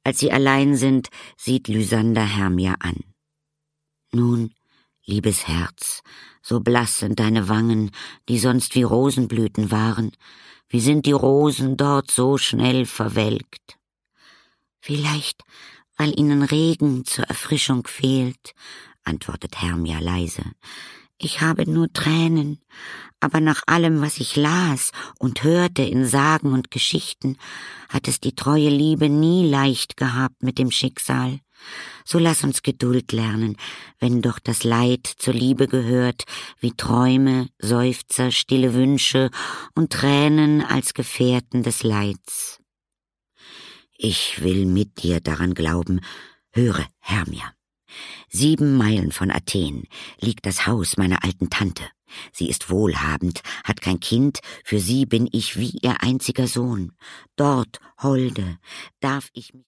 Als sie allein sind, sieht Lysander Hermia an. »Nun, liebes Herz, so blass sind deine Wangen, die sonst wie Rosenblüten waren. Wie sind die Rosen dort so schnell verwelkt?« »Vielleicht, weil ihnen Regen zur Erfrischung fehlt«, antwortet Hermia leise. »Ich habe nur Tränen, aber nach allem, was ich las und hörte in Sagen und Geschichten, hat es die treue Liebe nie leicht gehabt mit dem Schicksal. So lass uns Geduld lernen, wenn doch das Leid zur Liebe gehört, wie Träume, Seufzer, stille Wünsche und Tränen als Gefährten des Leids.« »Ich will mit dir daran glauben. Höre, Hermia. 7 Meilen von Athen liegt das Haus meiner alten Tante. Sie ist wohlhabend, hat kein Kind, für sie bin ich wie ihr einziger Sohn. Dort, Holde, darf ich mich